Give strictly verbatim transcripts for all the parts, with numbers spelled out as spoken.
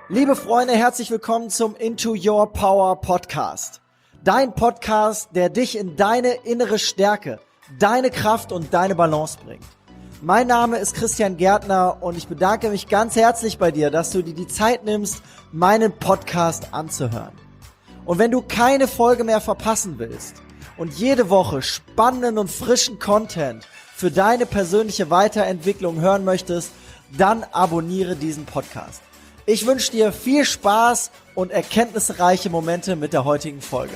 Liebe Freunde, herzlich willkommen zum Into Your Power Podcast. Dein Podcast, der dich in deine innere Stärke, deine Kraft und deine Balance bringt. Mein Name ist Christian Gärtner und ich bedanke mich ganz herzlich bei dir, dass du dir die Zeit nimmst, meinen Podcast anzuhören. Und wenn du keine Folge mehr verpassen willst und jede Woche spannenden und frischen Content für deine persönliche Weiterentwicklung hören möchtest, dann abonniere diesen Podcast. Ich wünsche dir viel Spaß und erkenntnisreiche Momente mit der heutigen Folge.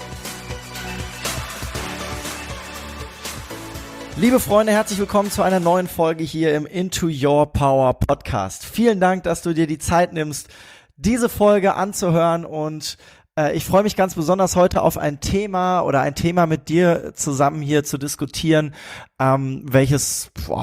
Liebe Freunde, herzlich willkommen zu einer neuen Folge hier im Into Your Power Podcast. Vielen Dank, dass du dir die Zeit nimmst, diese Folge anzuhören, und äh, ich freue mich ganz besonders heute auf ein Thema oder ein Thema mit dir zusammen hier zu diskutieren, ähm, welches boah,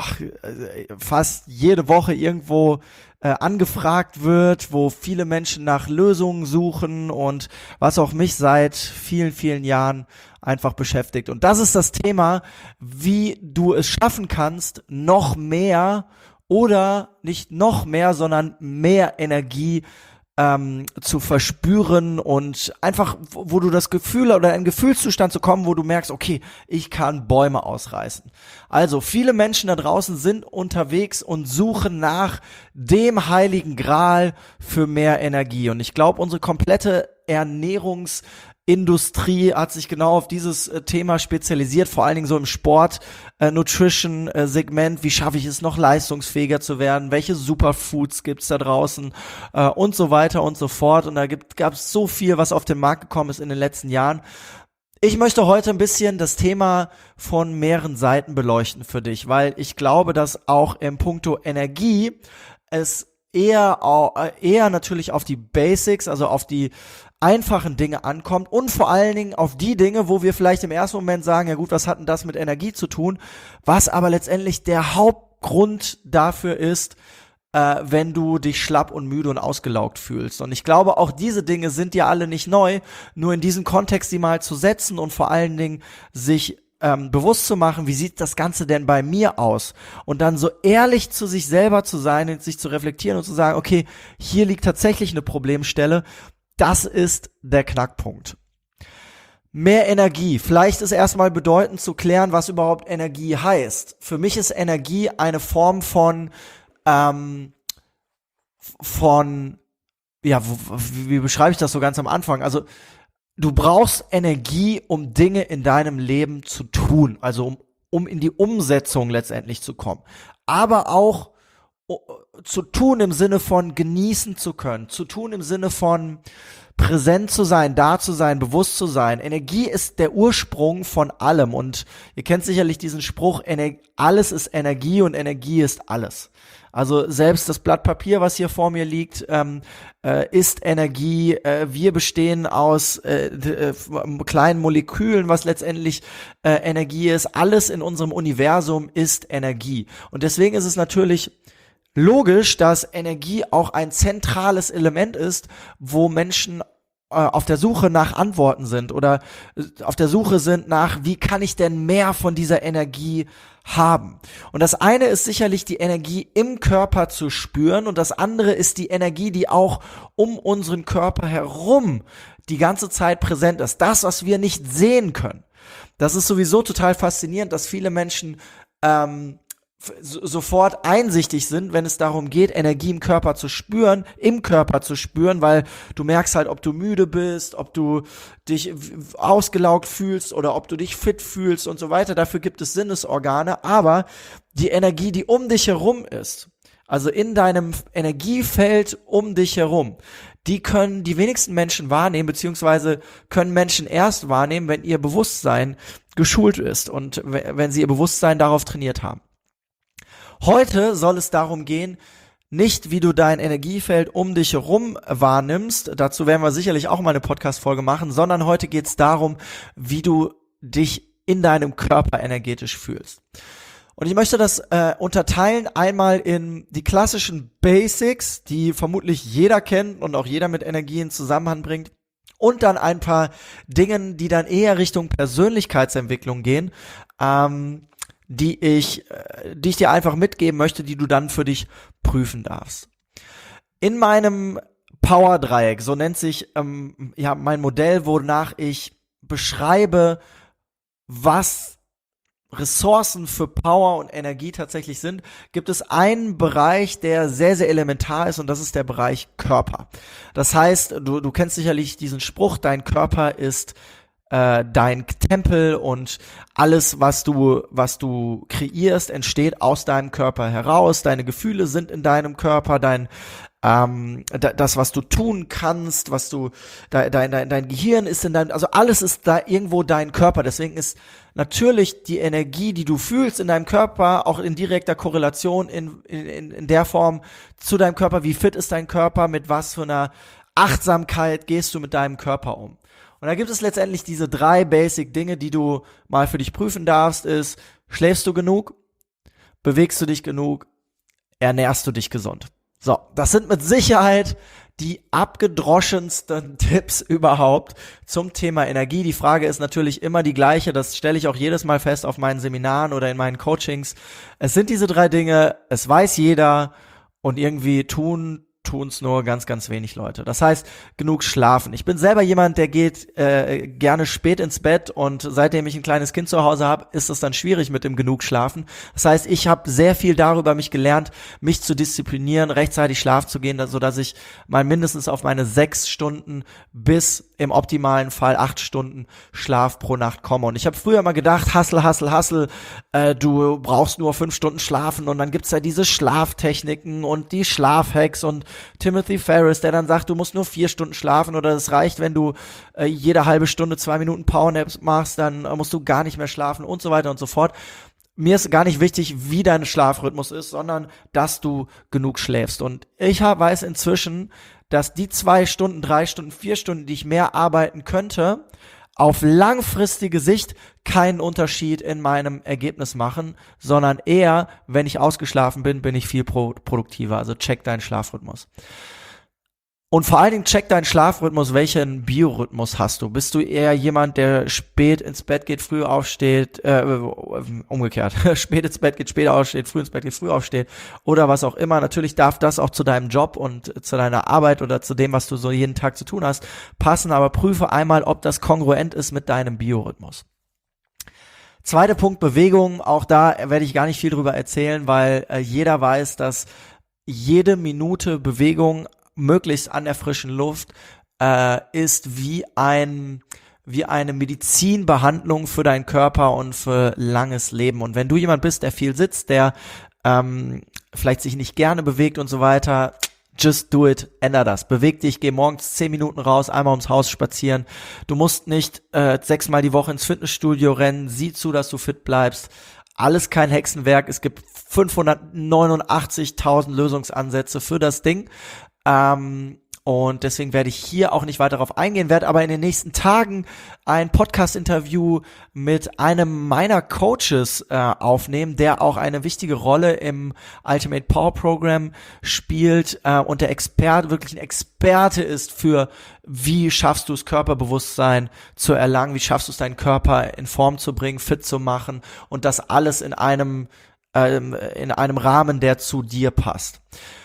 fast jede Woche irgendwo Äh, angefragt wird, wo viele Menschen nach Lösungen suchen und was auch mich seit vielen, vielen Jahren einfach beschäftigt. Und das ist das Thema, wie du es schaffen kannst, noch mehr oder nicht noch mehr, sondern mehr Energie ähm, zu verspüren und einfach, wo, wo du das Gefühl oder einen Gefühlszustand zu kommen, wo du merkst, okay, ich kann Bäume ausreißen. Also viele Menschen da draußen sind unterwegs und suchen nach dem heiligen Gral für mehr Energie. Und ich glaube, unsere komplette Ernährungsindustrie hat sich genau auf dieses äh, Thema spezialisiert, vor allen Dingen so im Sport, äh, Nutrition äh, Segment. Wie schaffe ich es noch leistungsfähiger zu werden? Welche Superfoods gibt's da draußen? Äh, und so weiter und so fort. Und da gibt, gab's so viel, was auf den Markt gekommen ist in den letzten Jahren. Ich möchte heute ein bisschen das Thema von mehreren Seiten beleuchten für dich, weil ich glaube, dass auch im Puncto Energie es eher, eher natürlich auf die Basics, also auf die einfachen Dinge ankommt und vor allen Dingen auf die Dinge, wo wir vielleicht im ersten Moment sagen, ja gut, was hat denn das mit Energie zu tun, was aber letztendlich der Hauptgrund dafür ist, Äh, wenn du dich schlapp und müde und ausgelaugt fühlst. Und ich glaube, auch diese Dinge sind dir alle nicht neu, nur in diesem Kontext die mal zu setzen und vor allen Dingen sich ähm, bewusst zu machen, wie sieht das Ganze denn bei mir aus? Und dann so ehrlich zu sich selber zu sein und sich zu reflektieren und zu sagen, okay, hier liegt tatsächlich eine Problemstelle. Das ist der Knackpunkt. Mehr Energie. Vielleicht ist erstmal bedeutend zu klären, was überhaupt Energie heißt. Für mich ist Energie eine Form von Ähm, von, ja, wo, wie, wie beschreibe ich das so ganz am Anfang? Also, du brauchst Energie, um Dinge in deinem Leben zu tun, also um, um in die Umsetzung letztendlich zu kommen. Aber auch uh, zu tun im Sinne von genießen zu können, zu tun im Sinne von präsent zu sein, da zu sein, bewusst zu sein. Energie ist der Ursprung von allem, und ihr kennt sicherlich diesen Spruch, Ener- alles ist Energie und Energie ist alles. Also selbst das Blatt Papier, was hier vor mir liegt, ähm, äh, ist Energie. Äh, wir bestehen aus äh, äh, kleinen Molekülen, was letztendlich äh, Energie ist. Alles in unserem Universum ist Energie. Und deswegen ist es natürlich logisch, dass Energie auch ein zentrales Element ist, wo Menschen äh, auf der Suche nach Antworten sind oder äh, auf der Suche sind nach, wie kann ich denn mehr von dieser Energie haben. Und das eine ist sicherlich die Energie im Körper zu spüren, und das andere ist die Energie, die auch um unseren Körper herum die ganze Zeit präsent ist. Das, was wir nicht sehen können. Das ist sowieso total faszinierend, dass viele Menschen ähm, sofort einsichtig sind, wenn es darum geht, Energie im Körper zu spüren, im Körper zu spüren, weil du merkst halt, ob du müde bist, ob du dich ausgelaugt fühlst oder ob du dich fit fühlst und so weiter. Dafür gibt es Sinnesorgane, aber die Energie, die um dich herum ist, also in deinem Energiefeld um dich herum, die können die wenigsten Menschen wahrnehmen, beziehungsweise können Menschen erst wahrnehmen, wenn ihr Bewusstsein geschult ist und wenn sie ihr Bewusstsein darauf trainiert haben. Heute soll es darum gehen, nicht wie du dein Energiefeld um dich herum wahrnimmst, dazu werden wir sicherlich auch mal eine Podcast-Folge machen, sondern heute geht es darum, wie du dich in deinem Körper energetisch fühlst. Und ich möchte das äh, unterteilen einmal in die klassischen Basics, die vermutlich jeder kennt und auch jeder mit Energie in Zusammenhang bringt, und dann ein paar Dingen, die dann eher Richtung Persönlichkeitsentwicklung gehen, ähm, die ich, die ich dir einfach mitgeben möchte, die du dann für dich prüfen darfst. In meinem Power-Dreieck, so nennt sich ähm, ja mein Modell, wonach ich beschreibe, was Ressourcen für Power und Energie tatsächlich sind, gibt es einen Bereich, der sehr, sehr elementar ist, und das ist der Bereich Körper. Das heißt, du, du kennst sicherlich diesen Spruch, dein Körper ist äh, dein Tempel, und alles, was du, was du kreierst, entsteht aus deinem Körper heraus. Deine Gefühle sind in deinem Körper, dein Ähm, das, was du tun kannst, was du, dein, dein, dein Gehirn ist in deinem, also alles ist da irgendwo dein Körper. Deswegen ist natürlich die Energie, die du fühlst in deinem Körper, auch in direkter Korrelation in, in, in der Form zu deinem Körper. Wie fit ist dein Körper? Mit was für einer Achtsamkeit gehst du mit deinem Körper um? Und da gibt es letztendlich diese drei Basic-Dinge, die du mal für dich prüfen darfst, ist: Schläfst du genug? Bewegst du dich genug? Ernährst du dich gesund? So, das sind mit Sicherheit die abgedroschensten Tipps überhaupt zum Thema Energie. Die Frage ist natürlich immer die gleiche, das stelle ich auch jedes Mal fest auf meinen Seminaren oder in meinen Coachings. Es sind diese drei Dinge, es weiß jeder, und irgendwie tun tun es nur ganz, ganz wenig Leute. Das heißt, genug schlafen. Ich bin selber jemand, der geht äh, gerne spät ins Bett, und seitdem ich ein kleines Kind zu Hause habe, ist es dann schwierig mit dem genug Schlafen. Das heißt, ich habe sehr viel darüber mich gelernt, mich zu disziplinieren, rechtzeitig schlafen zu gehen, sodass ich mal mindestens auf meine sechs Stunden bis im optimalen Fall acht Stunden Schlaf pro Nacht komme. Und ich habe früher mal gedacht, Hustle, Hustle, Hustle, äh, du brauchst nur fünf Stunden schlafen, und dann gibt's ja diese Schlaftechniken und die Schlafhacks und Timothy Ferriss, der dann sagt, du musst nur vier Stunden schlafen, oder es reicht, wenn du äh, jede halbe Stunde zwei Minuten Powernaps machst, dann äh, musst du gar nicht mehr schlafen und so weiter und so fort. Mir ist gar nicht wichtig, wie dein Schlafrhythmus ist, sondern dass du genug schläfst. Und ich hab, weiß inzwischen, dass die zwei Stunden, drei Stunden, vier Stunden, die ich mehr arbeiten könnte, auf langfristige Sicht keinen Unterschied in meinem Ergebnis machen, sondern eher, wenn ich ausgeschlafen bin, bin ich viel pro- produktiver. Also check deinen Schlafrhythmus. Und vor allen Dingen check deinen Schlafrhythmus, welchen Biorhythmus hast du? Bist du eher jemand, der spät ins Bett geht, früh aufsteht, äh, umgekehrt, spät ins Bett geht, spät aufsteht, früh ins Bett geht, früh aufsteht, oder was auch immer? Natürlich darf das auch zu deinem Job und zu deiner Arbeit oder zu dem, was du so jeden Tag zu tun hast, passen, aber prüfe einmal, ob das kongruent ist mit deinem Biorhythmus. Zweiter Punkt, Bewegung. Auch da werde ich gar nicht viel drüber erzählen, weil äh, jeder weiß, dass jede Minute Bewegung möglichst an der frischen Luft äh, ist wie ein wie eine Medizinbehandlung für deinen Körper und für langes Leben. Und wenn du jemand bist, der viel sitzt, der ähm, vielleicht sich nicht gerne bewegt und so weiter, just do it, änder das. Beweg dich, geh morgens zehn Minuten raus, einmal ums Haus spazieren. Du musst nicht äh, sechsmal die Woche ins Fitnessstudio rennen. Sieh zu, dass du fit bleibst. Alles kein Hexenwerk. Es gibt fünfhundertneunundachtzigtausend Lösungsansätze für das Ding. Ähm, und deswegen werde ich hier auch nicht weiter darauf eingehen, werde aber in den nächsten Tagen ein Podcast-Interview mit einem meiner Coaches äh, aufnehmen, der auch eine wichtige Rolle im Ultimate Power Program spielt äh, und der Experte, wirklich ein Experte ist für, wie schaffst du es, Körperbewusstsein zu erlangen, wie schaffst du es, deinen Körper in Form zu bringen, fit zu machen, und das alles in einem, ähm, in einem Rahmen, der zu dir passt.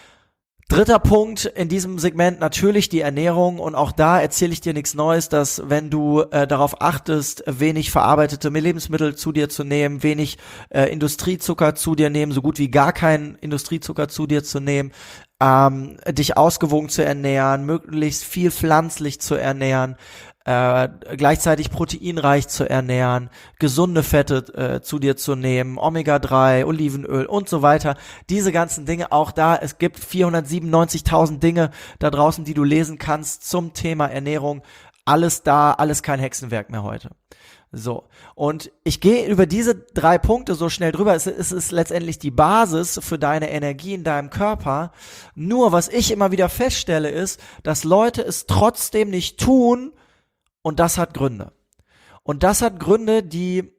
Dritter Punkt in diesem Segment, natürlich die Ernährung, und auch da erzähle ich dir nichts Neues, dass wenn du äh, darauf achtest, wenig verarbeitete Lebensmittel zu dir zu nehmen, wenig äh, Industriezucker zu dir nehmen, so gut wie gar keinen Industriezucker zu dir zu nehmen, ähm, dich ausgewogen zu ernähren, möglichst viel pflanzlich zu ernähren, äh, gleichzeitig proteinreich zu ernähren, gesunde Fette äh, zu dir zu nehmen, Omega drei, Olivenöl und so weiter. Diese ganzen Dinge, auch da, es gibt vierhundertsiebenundneunzigtausend Dinge da draußen, die du lesen kannst zum Thema Ernährung. Alles da, alles kein Hexenwerk mehr heute. So, und ich gehe über diese drei Punkte so schnell drüber. Es, es ist letztendlich die Basis für deine Energie in deinem Körper. Nur, was ich immer wieder feststelle, ist, dass Leute es trotzdem nicht tun, und das hat Gründe. Und das hat Gründe, die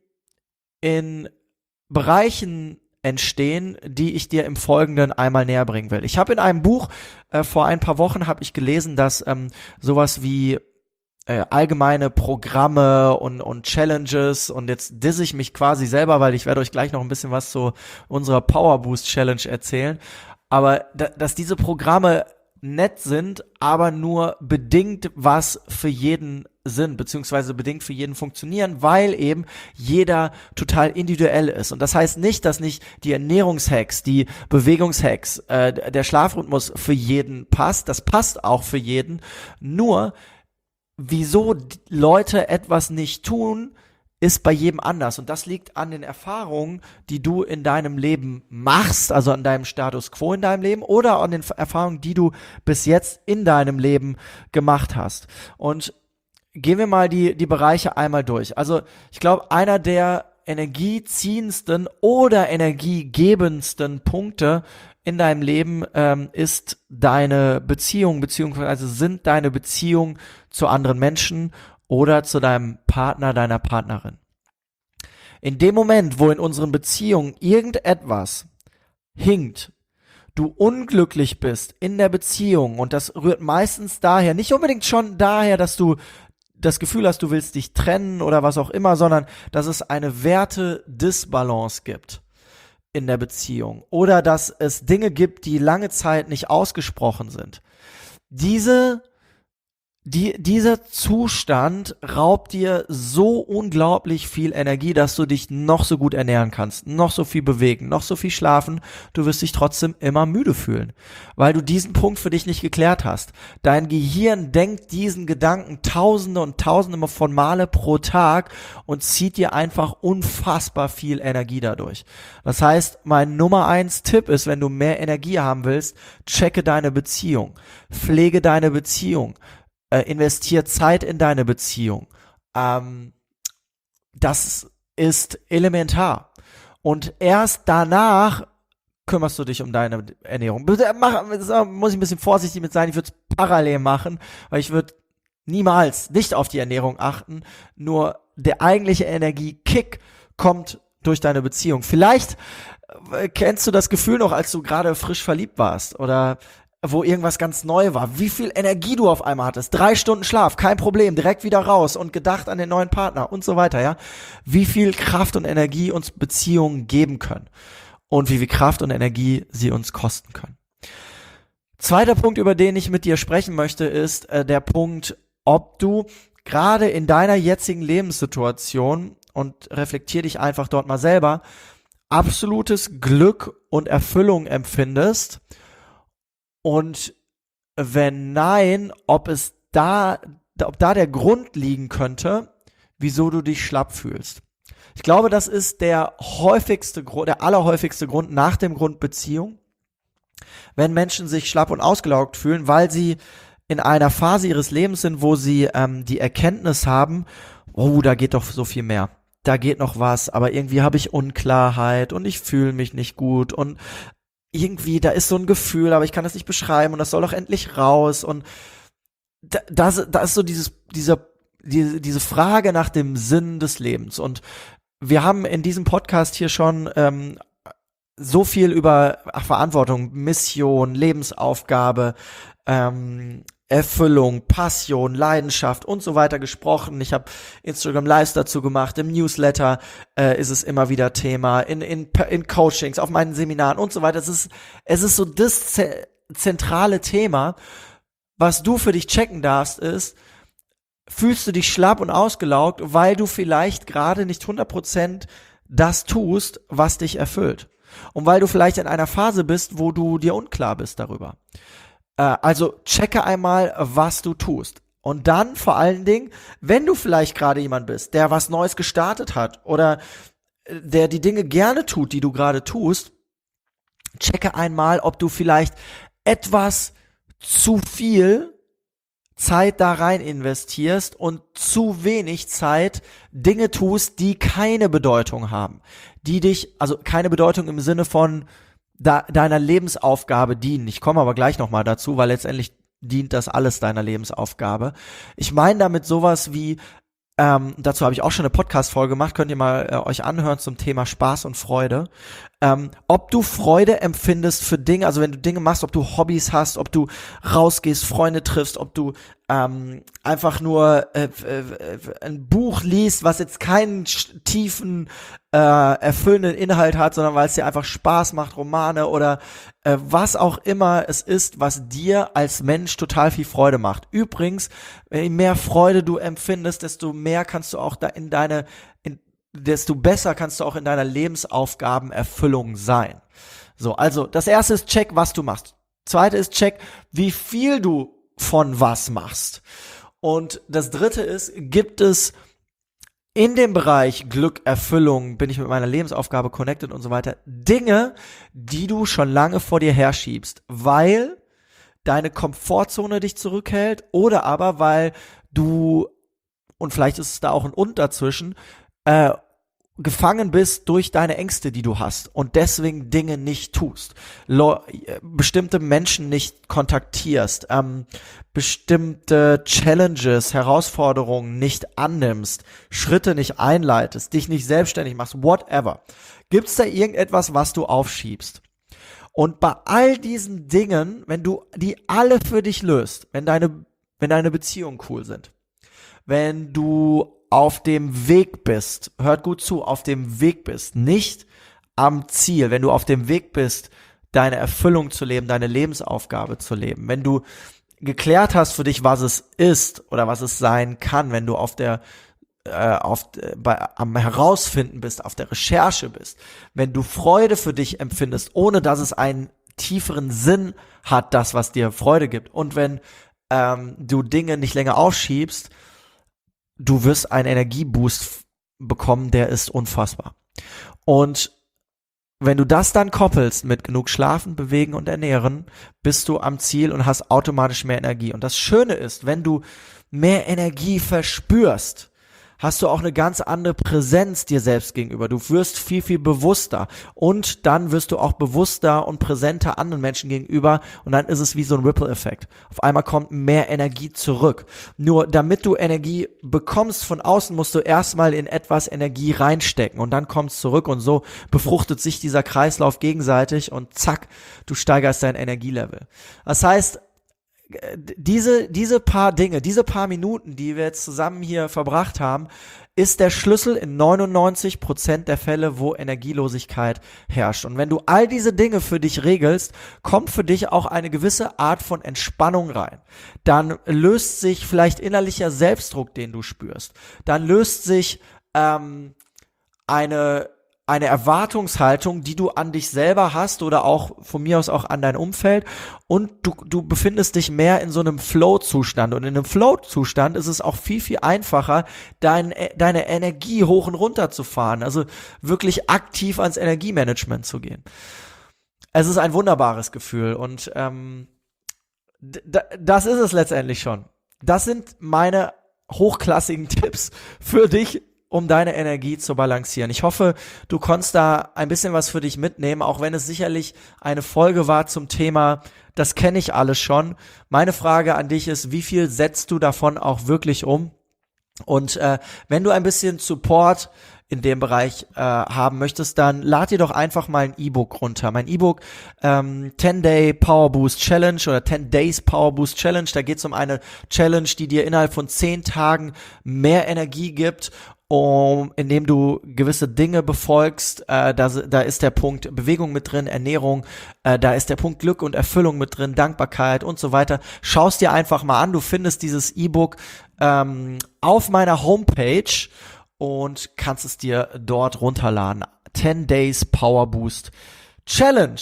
in Bereichen entstehen, die ich dir im Folgenden einmal näher bringen will. Ich habe in einem Buch, äh, vor ein paar Wochen habe ich gelesen, dass ähm, sowas wie äh, allgemeine Programme und, und Challenges, und jetzt disse ich mich quasi selber, weil ich werde euch gleich noch ein bisschen was zu unserer Power Boost Challenge erzählen, aber da, dass diese Programme nett sind, aber nur bedingt was für jeden sind, beziehungsweise bedingt für jeden funktionieren, weil eben jeder total individuell ist. Und das heißt nicht, dass nicht die Ernährungshacks, die Bewegungshacks, äh, der Schlafrhythmus für jeden passt. Das passt auch für jeden. Nur, wieso Leute etwas nicht tun, ist bei jedem anders. Und das liegt an den Erfahrungen, die du in deinem Leben machst, also an deinem Status quo in deinem Leben oder an den Erfahrungen, die du bis jetzt in deinem Leben gemacht hast. Und gehen wir mal die, die Bereiche einmal durch. Also ich glaube, einer der energieziehendsten oder energiegebendsten Punkte in deinem Leben ähm, ist deine Beziehung, beziehungsweise sind deine Beziehungen zu anderen Menschen oder zu deinem Partner, deiner Partnerin. In dem Moment, wo in unseren Beziehungen irgendetwas hinkt, du unglücklich bist in der Beziehung, und das rührt meistens daher, nicht unbedingt schon daher, dass du das Gefühl hast, du willst dich trennen oder was auch immer, sondern dass es eine Werte-Disbalance gibt in der Beziehung oder dass es Dinge gibt, die lange Zeit nicht ausgesprochen sind. Diese Die, dieser Zustand raubt dir so unglaublich viel Energie, dass du dich noch so gut ernähren kannst, noch so viel bewegen, noch so viel schlafen, du wirst dich trotzdem immer müde fühlen, weil du diesen Punkt für dich nicht geklärt hast. Dein Gehirn denkt diesen Gedanken tausende und tausende von Male pro Tag und zieht dir einfach unfassbar viel Energie dadurch. Das heißt, mein Nummer eins Tipp ist, wenn du mehr Energie haben willst, checke deine Beziehung, pflege deine Beziehung, investier Zeit in deine Beziehung. Ähm, das ist elementar. Und erst danach kümmerst du dich um deine Ernährung. Mach, muss ich ein bisschen vorsichtig mit sein, ich würde es parallel machen, weil ich würde niemals nicht auf die Ernährung achten, nur der eigentliche Energiekick kommt durch deine Beziehung. Vielleicht äh, kennst du das Gefühl noch, als du gerade frisch verliebt warst oder wo irgendwas ganz neu war, wie viel Energie du auf einmal hattest, drei Stunden Schlaf, kein Problem, direkt wieder raus und gedacht an den neuen Partner und so weiter, ja, wie viel Kraft und Energie uns Beziehungen geben können und wie viel Kraft und Energie sie uns kosten können. Zweiter Punkt, über den ich mit dir sprechen möchte, ist äh, der Punkt, ob du gerade in deiner jetzigen Lebenssituation, und reflektier dich einfach dort mal selber, absolutes Glück und Erfüllung empfindest. Und wenn nein, ob es da, ob da der Grund liegen könnte, wieso du dich schlapp fühlst. Ich glaube, das ist der häufigste Grund, der allerhäufigste Grund nach dem Grund Beziehung, wenn Menschen sich schlapp und ausgelaugt fühlen, weil sie in einer Phase ihres Lebens sind, wo sie ähm, die Erkenntnis haben, oh, da geht doch so viel mehr. Da geht noch was, aber irgendwie habe ich Unklarheit und ich fühle mich nicht gut und irgendwie, da ist so ein Gefühl, aber ich kann das nicht beschreiben und das soll doch endlich raus und da, da, da ist so dieses, dieser, diese, diese Frage nach dem Sinn des Lebens und wir haben in diesem Podcast hier schon ähm, so viel über ach, Verantwortung, Mission, Lebensaufgabe, ähm, Erfüllung, Passion, Leidenschaft und so weiter gesprochen. Ich habe Instagram Lives dazu gemacht, im Newsletter äh, ist es immer wieder Thema, in, in, in Coachings, auf meinen Seminaren und so weiter. Es ist, es ist so das ze- zentrale Thema. Was du für dich checken darfst, ist, fühlst du dich schlapp und ausgelaugt, weil du vielleicht gerade nicht hundert Prozent das tust, was dich erfüllt. Und weil du vielleicht in einer Phase bist, wo du dir unklar bist darüber. Also checke einmal, was du tust. Und dann vor allen Dingen, wenn du vielleicht gerade jemand bist, der was Neues gestartet hat oder der die Dinge gerne tut, die du gerade tust, checke einmal, ob du vielleicht etwas zu viel Zeit da rein investierst und zu wenig Zeit Dinge tust, die keine Bedeutung haben. Die dich, also keine Bedeutung im Sinne von Da, deiner Lebensaufgabe dienen. Ich komme aber gleich nochmal dazu, weil letztendlich dient das alles deiner Lebensaufgabe. Ich meine damit sowas wie, ähm, dazu habe ich auch schon eine Podcast-Folge gemacht, könnt ihr mal äh, euch anhören zum Thema Spaß und Freude. ähm, ob du Freude empfindest für Dinge, also wenn du Dinge machst, ob du Hobbys hast, ob du rausgehst, Freunde triffst, ob du ähm, einfach nur äh, äh, ein Buch liest, was jetzt keinen tiefen, äh, erfüllenden Inhalt hat, sondern weil es dir einfach Spaß macht, Romane oder äh, was auch immer es ist, was dir als Mensch total viel Freude macht. Übrigens, je mehr Freude du empfindest, desto mehr kannst du auch da in deine, in, desto besser kannst du auch in deiner Lebensaufgabenerfüllung sein. So, also das erste ist check, was du machst. Zweite ist check, wie viel du von was machst. Und das dritte ist, gibt es in dem Bereich Glück, Erfüllung, bin ich mit meiner Lebensaufgabe connected und so weiter, Dinge, die du schon lange vor dir herschiebst, weil deine Komfortzone dich zurückhält oder aber weil du, und vielleicht ist es da auch ein Und dazwischen, äh, gefangen bist durch deine Ängste, die du hast und deswegen Dinge nicht tust, Lo- bestimmte Menschen nicht kontaktierst, ähm, bestimmte Challenges, Herausforderungen nicht annimmst, Schritte nicht einleitest, dich nicht selbstständig machst, whatever. Gibt's da irgendetwas, was du aufschiebst? Und bei all diesen Dingen, wenn du die alle für dich löst, wenn deine, wenn deine Beziehungen cool sind, wenn du auf dem Weg bist, hört gut zu, auf dem Weg bist, nicht am Ziel, wenn du auf dem Weg bist, deine Erfüllung zu leben, deine Lebensaufgabe zu leben, wenn du geklärt hast für dich, was es ist oder was es sein kann, wenn du auf der äh, auf äh, bei, am Herausfinden bist, auf der Recherche bist, wenn du Freude für dich empfindest, ohne dass es einen tieferen Sinn hat, das, was dir Freude gibt, und wenn ähm, du Dinge nicht länger aufschiebst, du wirst einen Energieboost bekommen, der ist unfassbar. Und wenn du das dann koppelst mit genug Schlafen, Bewegen und Ernähren, bist du am Ziel und hast automatisch mehr Energie. Und das Schöne ist, wenn du mehr Energie verspürst, hast du auch eine ganz andere Präsenz dir selbst gegenüber. Du wirst viel, viel bewusster und dann wirst du auch bewusster und präsenter anderen Menschen gegenüber und dann ist es wie so ein Ripple-Effekt. Auf einmal kommt mehr Energie zurück. Nur damit du Energie bekommst von außen, musst du erstmal in etwas Energie reinstecken und dann kommt es zurück und so befruchtet sich dieser Kreislauf gegenseitig und zack, du steigerst dein Energielevel. Das heißt, diese, diese paar Dinge, diese paar Minuten, die wir jetzt zusammen hier verbracht haben, ist der Schlüssel in neunundneunzig Prozent der Fälle, wo Energielosigkeit herrscht. Und wenn du all diese Dinge für dich regelst, kommt für dich auch eine gewisse Art von Entspannung rein. Dann löst sich vielleicht innerlicher Selbstdruck, den du spürst. Dann löst sich ähm, eine eine Erwartungshaltung, die du an dich selber hast oder auch von mir aus auch an dein Umfeld, und du, du befindest dich mehr in so einem Flow-Zustand, und in einem Flow-Zustand ist es auch viel, viel einfacher, dein, deine Energie hoch und runter zu fahren, also wirklich aktiv ans Energiemanagement zu gehen. Es ist ein wunderbares Gefühl und ähm, d- das ist es letztendlich schon. Das sind meine hochklassigen Tipps für dich, um deine Energie zu balancieren. Ich hoffe, du konntest da ein bisschen was für dich mitnehmen, auch wenn es sicherlich eine Folge war zum Thema, das kenne ich alles schon. Meine Frage an dich ist, wie viel setzt du davon auch wirklich um? Und äh, wenn du ein bisschen Support in dem Bereich äh, haben möchtest, dann lad dir doch einfach mal ein E-Book runter. Mein E-Book ähm, ten Day Power Boost Challenge oder ten Days Power Boost Challenge, da geht es um eine Challenge, die dir innerhalb von zehn Tagen mehr Energie gibt, um, indem du gewisse Dinge befolgst. Äh, da, da ist der Punkt Bewegung mit drin, Ernährung, äh, da ist der Punkt Glück und Erfüllung mit drin, Dankbarkeit und so weiter. Schau es dir einfach mal an. Du findest dieses E-Book ähm, auf meiner Homepage und kannst es dir dort runterladen. ten Days Power Boost Challenge.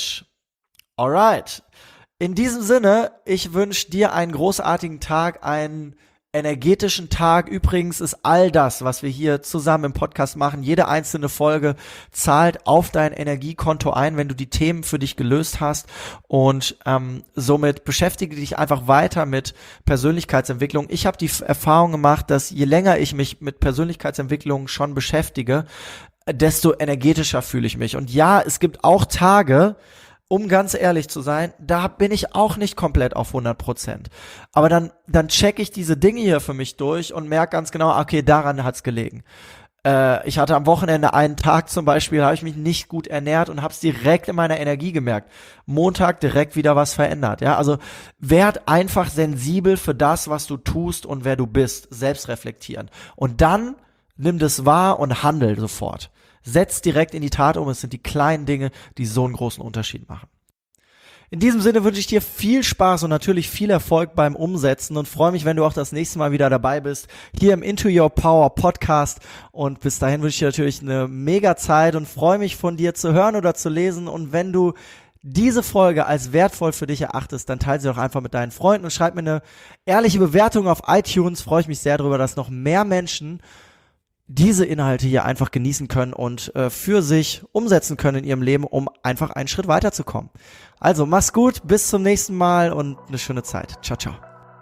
Alright. In diesem Sinne, ich wünsche dir einen großartigen Tag, einen energetischen Tag. Übrigens ist all das, was wir hier zusammen im Podcast machen, jede einzelne Folge zahlt auf dein Energiekonto ein, wenn du die Themen für dich gelöst hast, und ähm, somit beschäftige dich einfach weiter mit Persönlichkeitsentwicklung. Ich habe die Erfahrung gemacht, dass je länger ich mich mit Persönlichkeitsentwicklung schon beschäftige, desto energetischer fühle ich mich. Und ja, es gibt auch Tage, um ganz ehrlich zu sein, da bin ich auch nicht komplett auf hundert Prozent. Aber dann, dann checke ich diese Dinge hier für mich durch und merke ganz genau, okay, daran hat's gelegen. Äh, ich hatte am Wochenende einen Tag zum Beispiel, habe ich mich nicht gut ernährt und habe es direkt in meiner Energie gemerkt. Montag direkt wieder was verändert. Ja, also werd einfach sensibel für das, was du tust und wer du bist. Selbst reflektieren. Und dann nimm das wahr und handel sofort. Setz direkt in die Tat um. Es sind die kleinen Dinge, die so einen großen Unterschied machen. In diesem Sinne wünsche ich dir viel Spaß und natürlich viel Erfolg beim Umsetzen und freue mich, wenn du auch das nächste Mal wieder dabei bist, hier im Into Your Power Podcast. Und bis dahin wünsche ich dir natürlich eine mega Zeit und freue mich, von dir zu hören oder zu lesen. Und wenn du diese Folge als wertvoll für dich erachtest, dann teile sie doch einfach mit deinen Freunden und schreib mir eine ehrliche Bewertung auf iTunes. Freue ich mich sehr darüber, dass noch mehr Menschen diese Inhalte hier einfach genießen können und äh, für sich umsetzen können in ihrem Leben, um einfach einen Schritt weiterzukommen. Also, mach's gut, bis zum nächsten Mal und eine schöne Zeit. Ciao, ciao.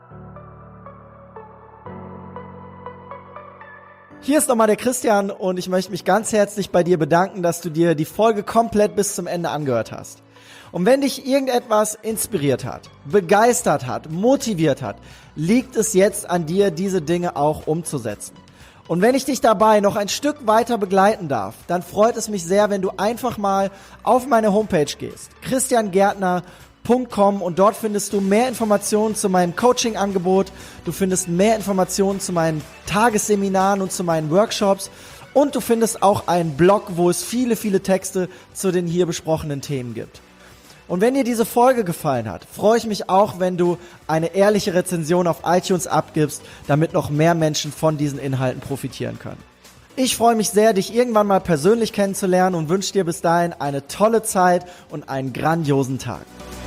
Hier ist nochmal der Christian und ich möchte mich ganz herzlich bei dir bedanken, dass du dir die Folge komplett bis zum Ende angehört hast. Und wenn dich irgendetwas inspiriert hat, begeistert hat, motiviert hat, liegt es jetzt an dir, diese Dinge auch umzusetzen. Und wenn ich dich dabei noch ein Stück weiter begleiten darf, dann freut es mich sehr, wenn du einfach mal auf meine Homepage gehst, christian gärtner punkt com, und dort findest du mehr Informationen zu meinem Coaching-Angebot, du findest mehr Informationen zu meinen Tagesseminaren und zu meinen Workshops und du findest auch einen Blog, wo es viele, viele Texte zu den hier besprochenen Themen gibt. Und wenn dir diese Folge gefallen hat, freue ich mich auch, wenn du eine ehrliche Rezension auf iTunes abgibst, damit noch mehr Menschen von diesen Inhalten profitieren können. Ich freue mich sehr, dich irgendwann mal persönlich kennenzulernen und wünsche dir bis dahin eine tolle Zeit und einen grandiosen Tag.